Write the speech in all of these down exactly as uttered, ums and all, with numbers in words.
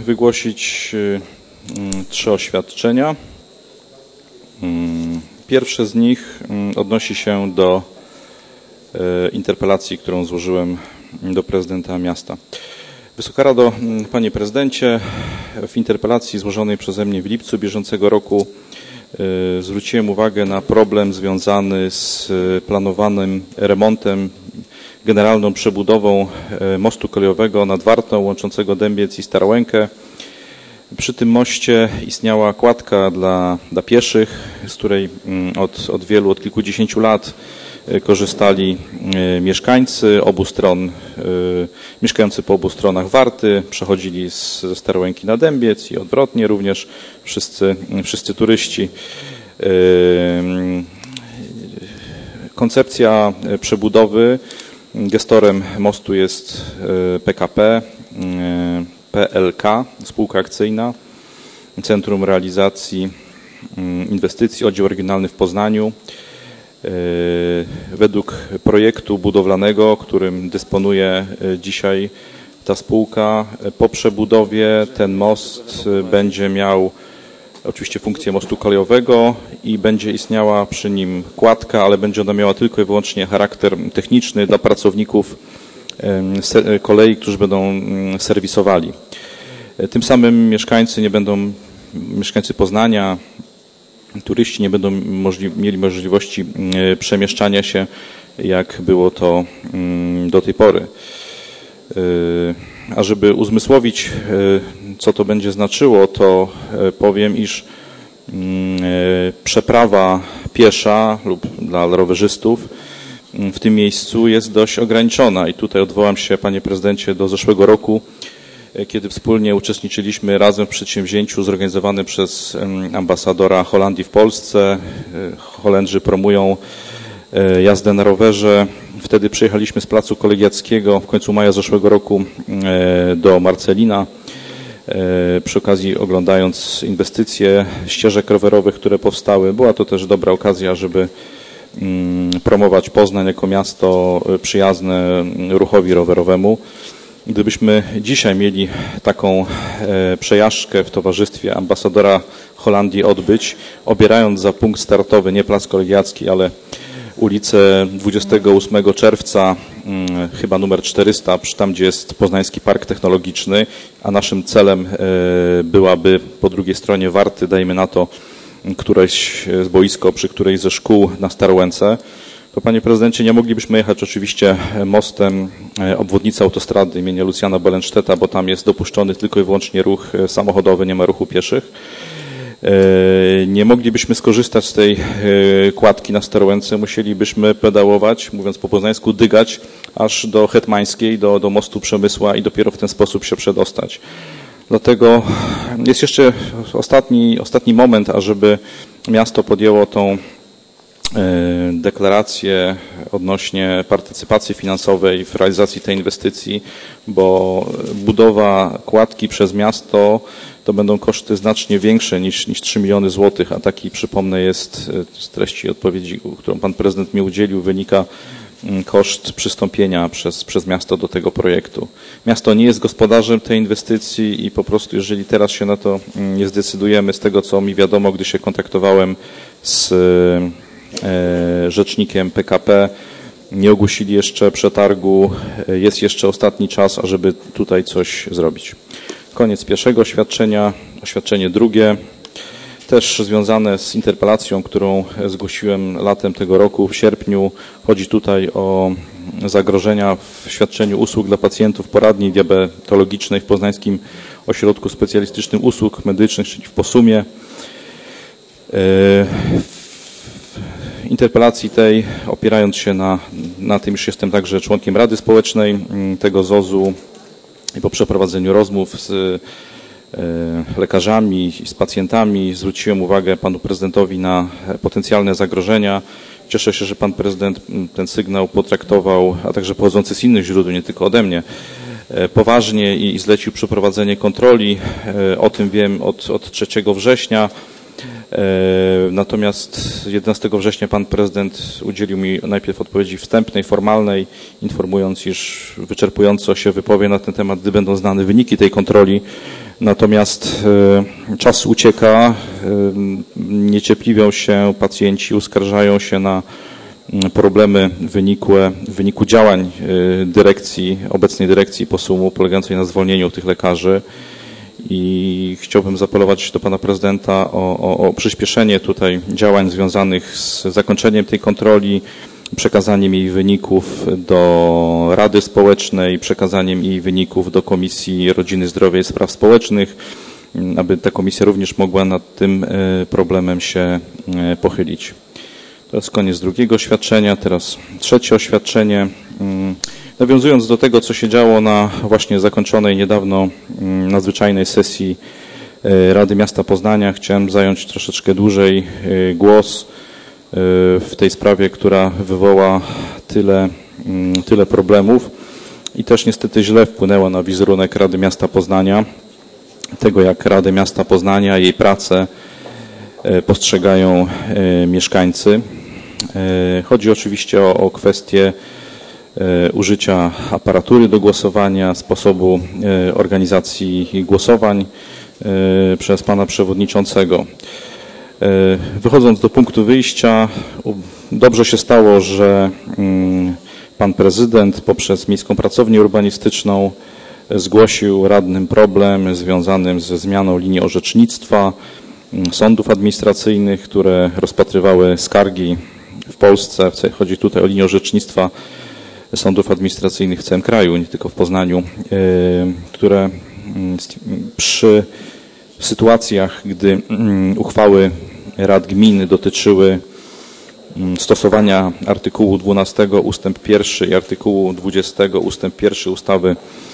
wygłosić trzy oświadczenia. Pierwsze z nich odnosi się do interpelacji, którą złożyłem do prezydenta miasta. Wysoka Rado, Panie Prezydencie, w interpelacji złożonej przeze mnie w lipcu bieżącego roku zwróciłem uwagę na problem związany z planowanym remontem, generalną przebudową mostu kolejowego nad Wartą łączącego Dębiec i Starołękę. Przy tym moście istniała kładka dla, dla pieszych, z której od, od wielu, od kilkudziesięciu lat korzystali mieszkańcy obu stron, mieszkający po obu stronach Warty, przechodzili z, ze Starołęki na Dębiec i odwrotnie również wszyscy, wszyscy turyści. Koncepcja przebudowy, gestorem mostu jest P K P, P L K, spółka akcyjna, Centrum Realizacji Inwestycji, oddział regionalny w Poznaniu. Według projektu budowlanego, którym dysponuje dzisiaj ta spółka, po przebudowie ten most będzie miał oczywiście funkcję mostu kolejowego i będzie istniała przy nim kładka, ale będzie ona miała tylko i wyłącznie charakter techniczny dla pracowników kolei, którzy będą serwisowali. Tym samym mieszkańcy nie będą, mieszkańcy Poznania, turyści nie będą możli, mieli możliwości przemieszczania się, jak było to do tej pory. A żeby uzmysłowić, co to będzie znaczyło, to powiem, iż przeprawa piesza lub dla rowerzystów w tym miejscu jest dość ograniczona i tutaj odwołam się, Panie Prezydencie, do zeszłego roku, kiedy wspólnie uczestniczyliśmy razem w przedsięwzięciu zorganizowanym przez ambasadora Holandii w Polsce. Holendrzy promują jazdę na rowerze. Wtedy przyjechaliśmy z Placu Kolegiackiego w końcu maja zeszłego roku do Marcelina. Przy okazji oglądając inwestycje ścieżek rowerowych, które powstały. Była to też dobra okazja, żeby promować Poznań jako miasto przyjazne ruchowi rowerowemu. Gdybyśmy dzisiaj mieli taką przejażdżkę w towarzystwie ambasadora Holandii odbyć, obierając za punkt startowy nie Plac Kolegiacki, ale ulicę dwudziestego ósmego czerwca, chyba numer czterysta, tam gdzie jest Poznański Park Technologiczny, a naszym celem byłaby po drugiej stronie Warty, dajmy na to, któreś z boisko przy którejś ze szkół na Starołęce, to Panie Prezydencie, nie moglibyśmy jechać oczywiście mostem obwodnicy autostrady imienia Lucjana Belenstedta, bo tam jest dopuszczony tylko i wyłącznie ruch samochodowy, nie ma ruchu pieszych. Nie moglibyśmy skorzystać z tej kładki na Starołęce, musielibyśmy pedałować, mówiąc po poznańsku, dygać aż do Hetmańskiej, do, do mostu Przemysła i dopiero w ten sposób się przedostać. Dlatego jest jeszcze ostatni, ostatni moment, ażeby miasto podjęło tą deklarację odnośnie partycypacji finansowej w realizacji tej inwestycji, bo budowa kładki przez miasto to będą koszty znacznie większe niż, niż trzy miliony złotych, a taki, przypomnę, jest z treści odpowiedzi, którą Pan Prezydent mi udzielił, wynika koszt przystąpienia przez, przez miasto do tego projektu. Miasto nie jest gospodarzem tej inwestycji i po prostu jeżeli teraz się na to nie zdecydujemy, z tego co mi wiadomo, gdy się kontaktowałem z rzecznikiem P K P, nie ogłosili jeszcze przetargu, jest jeszcze ostatni czas, ażeby tutaj coś zrobić. Koniec pierwszego oświadczenia. Oświadczenie drugie, też związane z interpelacją, którą zgłosiłem latem tego roku, w sierpniu. Chodzi tutaj o zagrożenia w świadczeniu usług dla pacjentów poradni diabetologicznej w Poznańskim Ośrodku Specjalistycznym Usług Medycznych, czyli w Posumie. W interpelacji tej, opierając się na, na tym, iż jestem także członkiem Rady Społecznej tego Z O Z-u i po przeprowadzeniu rozmów z lekarzami i z pacjentami zwróciłem uwagę Panu Prezydentowi na potencjalne zagrożenia. Cieszę się, że Pan Prezydent ten sygnał potraktował, a także pochodzący z innych źródeł, nie tylko ode mnie, poważnie i zlecił przeprowadzenie kontroli. O tym wiem od, od trzeciego września. Natomiast jedenastego września Pan Prezydent udzielił mi najpierw odpowiedzi wstępnej, formalnej, informując, iż wyczerpująco się wypowie na ten temat, gdy będą znane wyniki tej kontroli. Natomiast czas ucieka, niecierpliwią się pacjenci, uskarżają się na problemy wynikłe w wyniku działań dyrekcji, obecnej dyrekcji POSUM-u polegającej na zwolnieniu tych lekarzy. I chciałbym zaapelować do pana prezydenta o, o, o przyspieszenie tutaj działań związanych z zakończeniem tej kontroli, przekazaniem jej wyników do Rady Społecznej, przekazaniem jej wyników do Komisji Rodziny, Zdrowia i Spraw Społecznych, aby ta komisja również mogła nad tym problemem się pochylić. To jest koniec drugiego oświadczenia, teraz trzecie oświadczenie. Nawiązując do tego, co się działo na właśnie zakończonej niedawno nadzwyczajnej sesji Rady Miasta Poznania, chciałem zająć troszeczkę dłużej głos w tej sprawie, która wywoła tyle, tyle problemów i też niestety źle wpłynęła na wizerunek Rady Miasta Poznania, tego jak Radę Miasta Poznania, jej pracę postrzegają mieszkańcy. Chodzi oczywiście o, o kwestię użycia aparatury do głosowania, sposobu organizacji głosowań przez pana przewodniczącego. Wychodząc do punktu wyjścia, dobrze się stało, że pan prezydent poprzez Miejską Pracownię Urbanistyczną zgłosił radnym problem związany ze zmianą linii orzecznictwa sądów administracyjnych, które rozpatrywały skargi w Polsce. Chodzi tutaj o linię orzecznictwa sądów administracyjnych w całym kraju, nie tylko w Poznaniu, które przy sytuacjach, gdy uchwały rad gmin dotyczyły stosowania artykułu dwunastego ustęp pierwszy i artykułu dwudziestego ustęp pierwszy ustawy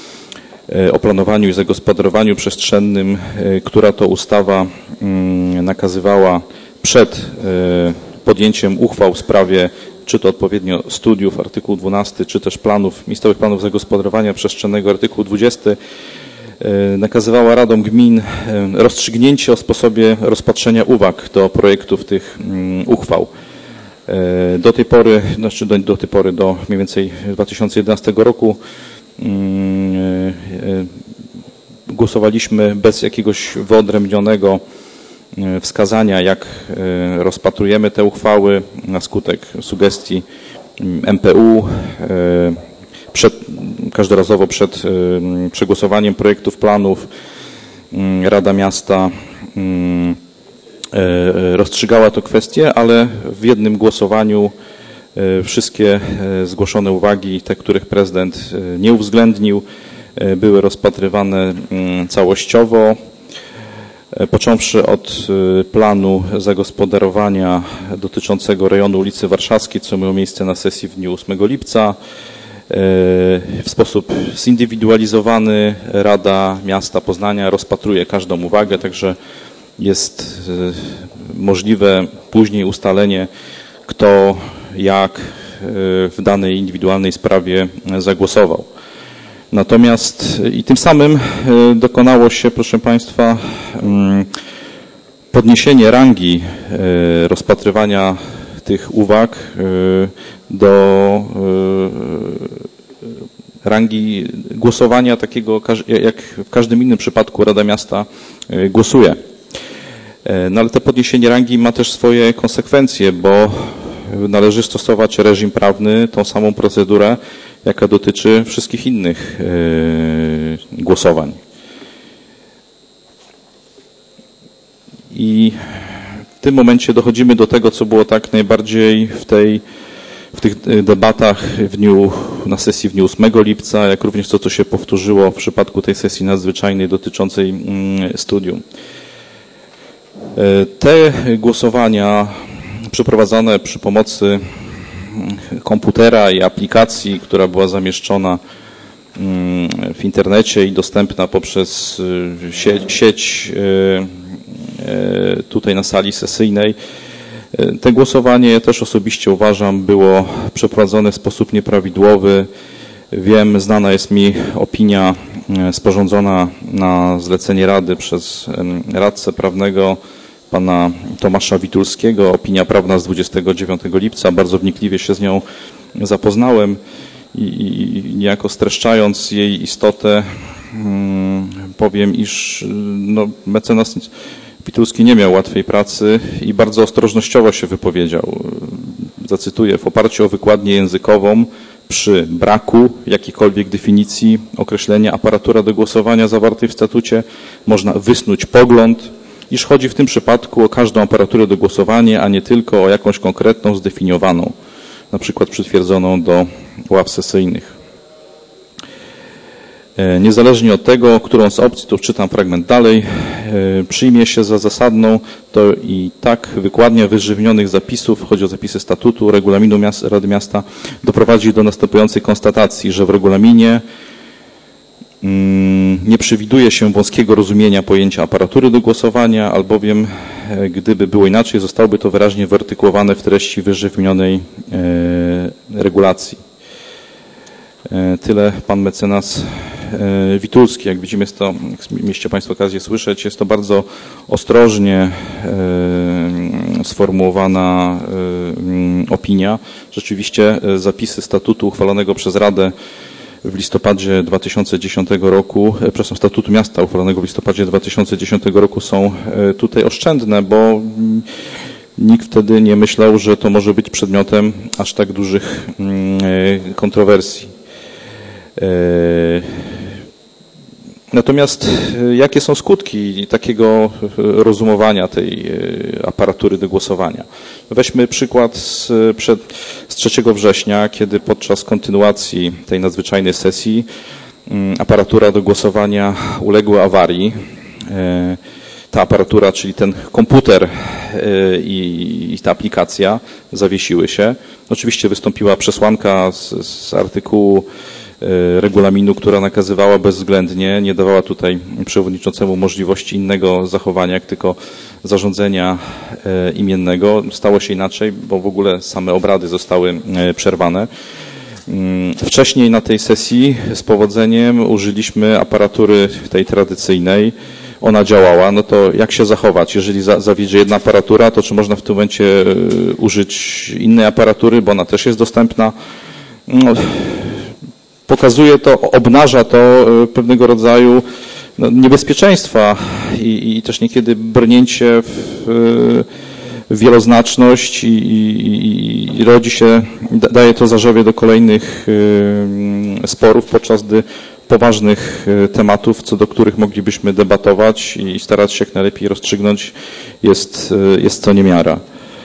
o planowaniu i zagospodarowaniu przestrzennym, która to ustawa nakazywała przed podjęciem uchwał w sprawie czy to odpowiednio studiów, artykuł dwunasty, czy też planów, miejscowych planów zagospodarowania przestrzennego, artykuł dwudziesty, nakazywała radom gmin rozstrzygnięcie o sposobie rozpatrzenia uwag do projektów tych uchwał. Do tej pory, znaczy do, do tej pory, do mniej więcej dwa tysiące jedenastego roku głosowaliśmy bez jakiegoś wyodrębnionego wskazania, jak rozpatrujemy te uchwały na skutek sugestii M P U. Przed, każdorazowo przed przegłosowaniem projektów planów Rada Miasta rozstrzygała tę kwestię, ale w jednym głosowaniu wszystkie zgłoszone uwagi, te, których prezydent nie uwzględnił, były rozpatrywane całościowo. Począwszy od planu zagospodarowania dotyczącego rejonu ulicy Warszawskiej, co miało miejsce na sesji w dniu ósmego lipca, w sposób zindywidualizowany Rada Miasta Poznania rozpatruje każdą uwagę, także jest możliwe później ustalenie, kto jak w danej indywidualnej sprawie zagłosował. Natomiast i tym samym dokonało się, proszę Państwa, podniesienie rangi rozpatrywania tych uwag do rangi głosowania takiego, jak w każdym innym przypadku Rada Miasta głosuje. No ale to podniesienie rangi ma też swoje konsekwencje, bo należy stosować reżim prawny, tą samą procedurę, jaka dotyczy wszystkich innych głosowań. I w tym momencie dochodzimy do tego, co było tak najbardziej w tej, w tych debatach w dniu, na sesji w dniu ósmego lipca, jak również to, co się powtórzyło w przypadku tej sesji nadzwyczajnej dotyczącej studium. Te głosowania przeprowadzone przy pomocy komputera i aplikacji, która była zamieszczona w internecie i dostępna poprzez sieć, sieć tutaj na sali sesyjnej. Te głosowanie, ja też osobiście uważam, było przeprowadzone w sposób nieprawidłowy. Wiem, znana jest mi opinia sporządzona na zlecenie Rady przez radcę prawnego pana Tomasza Witulskiego, opinia prawna z dwudziestego dziewiątego lipca. Bardzo wnikliwie się z nią zapoznałem i, i niejako streszczając jej istotę powiem, iż no, mecenas Witulski nie miał łatwej pracy i bardzo ostrożnościowo się wypowiedział. Zacytuję: w oparciu o wykładnię językową przy braku jakiejkolwiek definicji określenia aparatura do głosowania zawartej w statucie można wysnuć pogląd, iż chodzi w tym przypadku o każdą aparaturę do głosowania, a nie tylko o jakąś konkretną, zdefiniowaną, na przykład przytwierdzoną do ław sesyjnych. Niezależnie od tego, którą z opcji, tu czytam fragment dalej, przyjmie się za zasadną, to i tak wykładnia wyżywionych zapisów, chodzi o zapisy statutu, regulaminu miast, Rady Miasta, doprowadzi do następującej konstatacji, że w regulaminie nie przewiduje się wąskiego rozumienia pojęcia aparatury do głosowania, albowiem gdyby było inaczej, zostałoby to wyraźnie wyartykułowane w treści wyżej wymienionej regulacji. Tyle pan mecenas Witulski. Jak widzimy, jest to, jak mieliście Państwo okazję słyszeć, jest to bardzo ostrożnie sformułowana opinia. Rzeczywiście zapisy statutu uchwalonego przez Radę w listopadzie dwa tysiące dziesiątego roku, przepraszam, statutu miasta uchwalonego w listopadzie dwa tysiące dziesiątego roku są tutaj oszczędne, bo nikt wtedy nie myślał, że to może być przedmiotem aż tak dużych kontrowersji. Natomiast jakie są skutki takiego rozumowania tej aparatury do głosowania? Weźmy przykład z, przed, z trzeciego września, kiedy podczas kontynuacji tej nadzwyczajnej sesji aparatura do głosowania uległa awarii. Ta aparatura, czyli ten komputer i, i ta aplikacja zawiesiły się. Oczywiście wystąpiła przesłanka z, z artykułu regulaminu, która nakazywała bezwzględnie, nie dawała tutaj przewodniczącemu możliwości innego zachowania, jak tylko zarządzenia imiennego. Stało się inaczej, bo w ogóle same obrady zostały przerwane. Wcześniej na tej sesji z powodzeniem użyliśmy aparatury tej tradycyjnej. Ona działała, no to jak się zachować? Jeżeli za, zawiedzie jedna aparatura, to czy można w tym momencie użyć innej aparatury, bo ona też jest dostępna? No, pokazuje to, obnaża to pewnego rodzaju no, niebezpieczeństwa i, i też niekiedy brnięcie w, w wieloznaczność i, i, i rodzi się, daje to zarzewie do kolejnych sporów, podczas gdy poważnych tematów, co do których moglibyśmy debatować i starać się jak najlepiej rozstrzygnąć, jest, jest to niemiara.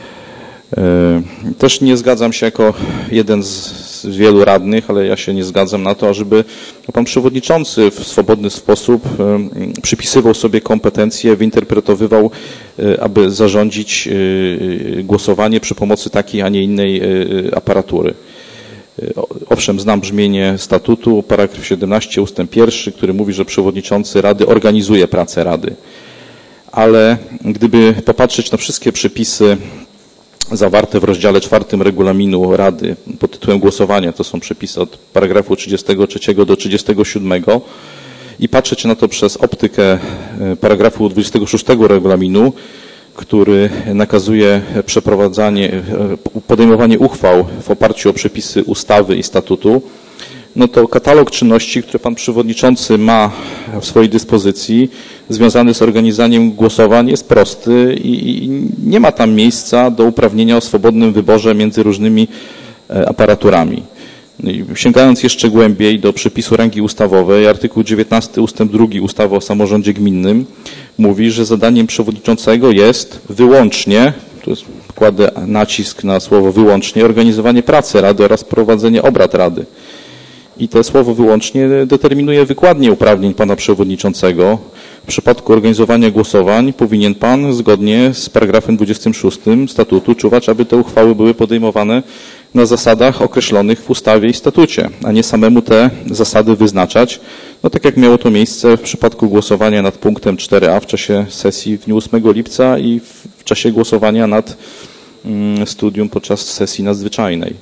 Też nie zgadzam się jako jeden z wielu radnych, ale ja się nie zgadzam na to, ażeby pan przewodniczący w swobodny sposób przypisywał sobie kompetencje, wyinterpretowywał, aby zarządzić głosowanie przy pomocy takiej, a nie innej aparatury. Owszem, znam brzmienie statutu, paragraf siedemnasty ustęp pierwszy, który mówi, że przewodniczący Rady organizuje pracę Rady. Ale gdyby popatrzeć na wszystkie przepisy zawarte w rozdziale czwartym regulaminu Rady pod tytułem głosowania, to są przepisy od paragrafu trzydziestego trzeciego do trzydziestego siódmego i patrzeć na to przez optykę paragrafu dwudziestego szóstego regulaminu, który nakazuje przeprowadzanie, podejmowanie uchwał w oparciu o przepisy ustawy i statutu, no to katalog czynności, które pan przewodniczący ma w swojej dyspozycji, związany z organizowaniem głosowań, jest prosty i nie ma tam miejsca do uprawnienia o swobodnym wyborze między różnymi aparaturami. Sięgając jeszcze głębiej do przepisu rangi ustawowej, artykuł dziewiętnasty ustęp drugi ustawy o samorządzie gminnym mówi, że zadaniem przewodniczącego jest wyłącznie, tu jest, kładę nacisk na słowo wyłącznie, organizowanie pracy Rady oraz prowadzenie obrad Rady. I to słowo wyłącznie determinuje wykładnię uprawnień pana przewodniczącego. W przypadku organizowania głosowań powinien pan zgodnie z paragrafem dwudziestym szóstym statutu czuwać, aby te uchwały były podejmowane na zasadach określonych w ustawie i statucie, a nie samemu te zasady wyznaczać. No tak jak miało to miejsce w przypadku głosowania nad punktem cztery a w czasie sesji w dniu ósmego lipca i w czasie głosowania nad studium podczas sesji nadzwyczajnej.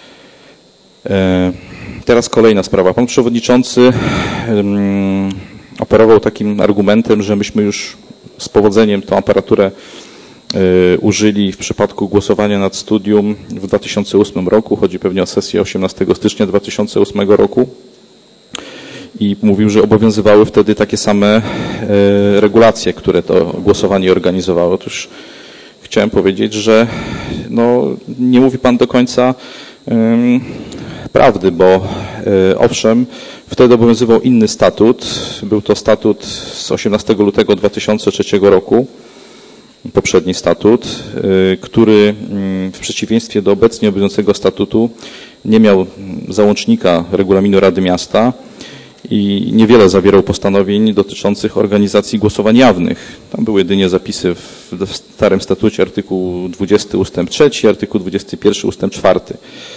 Teraz kolejna sprawa. Pan przewodniczący operował takim argumentem, że myśmy już z powodzeniem tą aparaturę użyli w przypadku głosowania nad studium w dwa tysiące ósmym roku. Chodzi pewnie o sesję osiemnastego stycznia dwa tysiące ósmego roku. i mówił, że obowiązywały wtedy takie same regulacje, które to głosowanie organizowało. Otóż chciałem powiedzieć, że no, nie mówi pan do końca um, prawdy, bo um, owszem, wtedy obowiązywał inny statut. Był to statut z osiemnastego lutego dwa tysiące trzeciego roku, poprzedni statut, który w przeciwieństwie do obecnie obowiązującego statutu nie miał załącznika regulaminu Rady Miasta i niewiele zawierał postanowień dotyczących organizacji głosowań jawnych. Tam były jedynie zapisy w starym statucie artykuł dwudziesty ustęp trzeci, artykuł dwudziesty pierwszy ustęp czwarty.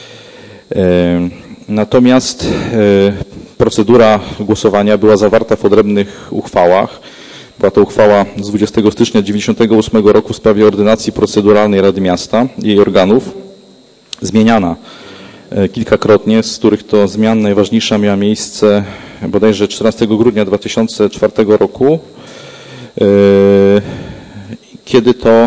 Natomiast procedura głosowania była zawarta w odrębnych uchwałach. Była to uchwała z dwudziestego stycznia tysiąc dziewięćset dziewięćdziesiątego ósmego roku w sprawie ordynacji proceduralnej Rady Miasta i jej organów, zmieniana kilkakrotnie, z których to zmian najważniejsza miała miejsce bodajże czternastego grudnia dwa tysiące czwartego roku, kiedy to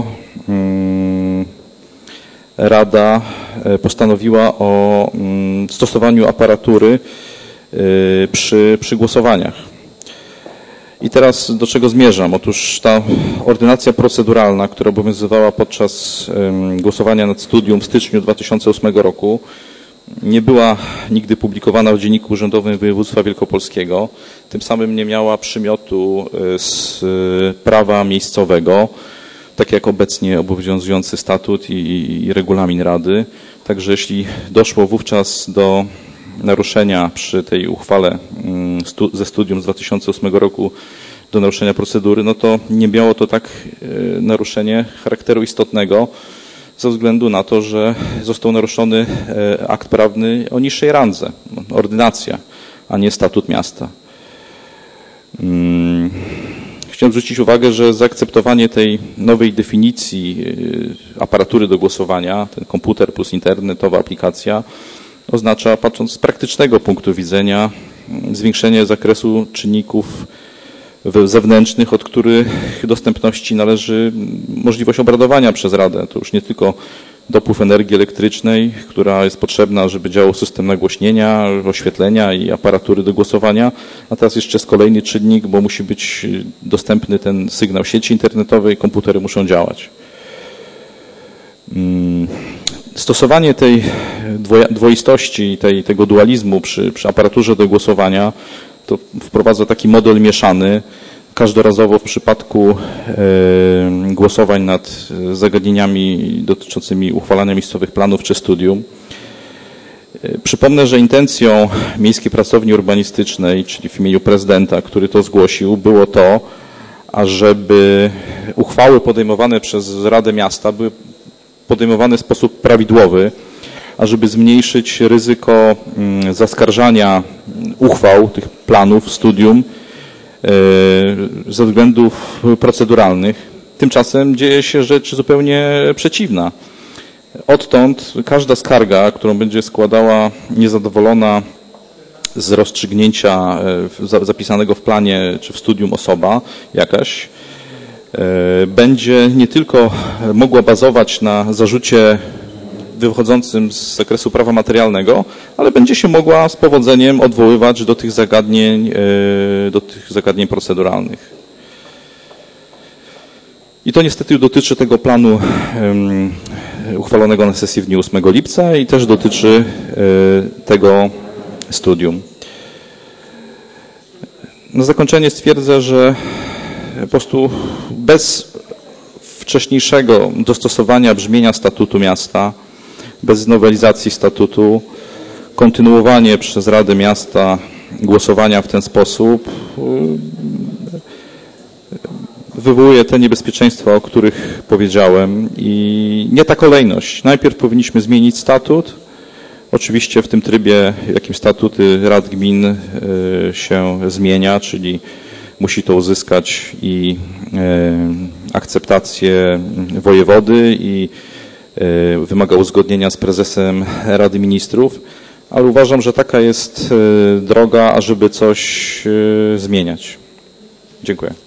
Rada postanowiła o stosowaniu aparatury przy, przy głosowaniach. I teraz do czego zmierzam? Otóż ta ordynacja proceduralna, która obowiązywała podczas głosowania nad studium w styczniu dwa tysiące ósmego roku, nie była nigdy publikowana w Dzienniku Urzędowym Województwa Wielkopolskiego. Tym samym nie miała przymiotu z prawa miejscowego, tak jak obecnie obowiązujący statut i, i, i regulamin Rady. Także jeśli doszło wówczas do naruszenia przy tej uchwale stu, ze studium z dwa tysiące ósmego roku do naruszenia procedury, no to nie miało to tak y, naruszenie charakteru istotnego ze względu na to, że został naruszony y, akt prawny o niższej randze, ordynacja, a nie statut miasta. Hmm. Chciałem zwrócić uwagę, że zaakceptowanie tej nowej definicji y, aparatury do głosowania, ten komputer plus internetowa aplikacja, oznacza, patrząc z praktycznego punktu widzenia, zwiększenie zakresu czynników zewnętrznych, od których dostępności należy możliwość obradowania przez Radę. To już nie tylko dopływ energii elektrycznej, która jest potrzebna, żeby działał system nagłośnienia, oświetlenia i aparatury do głosowania, a teraz jeszcze jest kolejny czynnik, bo musi być dostępny ten sygnał sieci internetowej, komputery muszą działać. Stosowanie tej dwoistości, tej, tego dualizmu przy, przy aparaturze do głosowania to wprowadza taki model mieszany. Każdorazowo w przypadku e, głosowań nad zagadnieniami dotyczącymi uchwalania miejscowych planów czy studium. E, przypomnę, że intencją Miejskiej Pracowni Urbanistycznej, czyli w imieniu prezydenta, który to zgłosił, było to, ażeby uchwały podejmowane przez Radę Miasta były podejmowane w sposób prawidłowy, ażeby zmniejszyć ryzyko zaskarżania uchwał, tych planów, studium ze względów proceduralnych. Tymczasem dzieje się rzecz zupełnie przeciwna. Odtąd każda skarga, którą będzie składała niezadowolona z rozstrzygnięcia zapisanego w planie czy w studium osoba jakaś, będzie nie tylko mogła bazować na zarzucie wychodzącym z zakresu prawa materialnego, ale będzie się mogła z powodzeniem odwoływać do tych zagadnień, do tych zagadnień proceduralnych. I to niestety dotyczy tego planu uchwalonego na sesji w dniu ósmego lipca i też dotyczy tego studium. Na zakończenie stwierdzę, że po prostu bez wcześniejszego dostosowania brzmienia statutu miasta, bez nowelizacji statutu, kontynuowanie przez Radę Miasta głosowania w ten sposób wywołuje te niebezpieczeństwa, o których powiedziałem, i nie ta kolejność. Najpierw powinniśmy zmienić statut, oczywiście w tym trybie, jakim statuty rad gmin się zmienia, czyli musi to uzyskać i akceptację wojewody i wymaga uzgodnienia z prezesem Rady Ministrów, ale uważam, że taka jest droga, ażeby coś zmieniać. Dziękuję.